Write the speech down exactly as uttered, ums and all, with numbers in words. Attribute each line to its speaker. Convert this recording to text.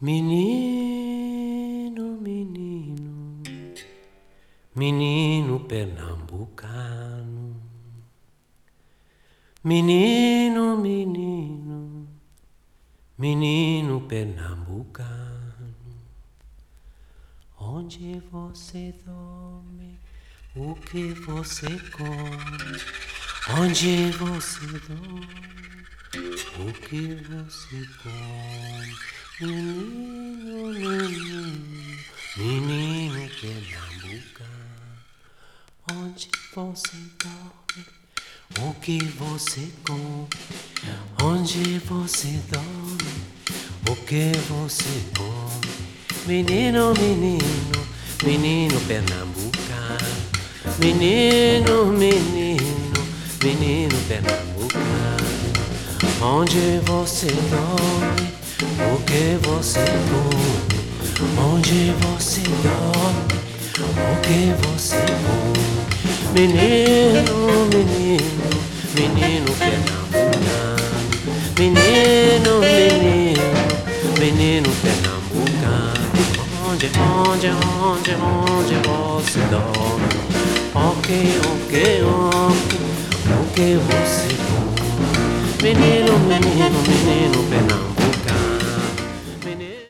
Speaker 1: Menino, menino, menino pernambucano. Menino, menino, menino pernambucano. Onde você dorme, o que você come? Onde você dorme, o que você come? Menino, menino, menino pernambucano. Onde você dorme, o que você come? Onde você dorme, o que você come? Menino, menino, menino pernambucano. Menino, menino, menino pernambucano. Onde você dorme, o que você come? Onde você dorme, o que você come? Menino, menino, menino pernambucano. Menino, menino, menino pernambucano. Onde, onde, onde, onde você dorme? O que, o que, o que, o que você come? Menino, menino,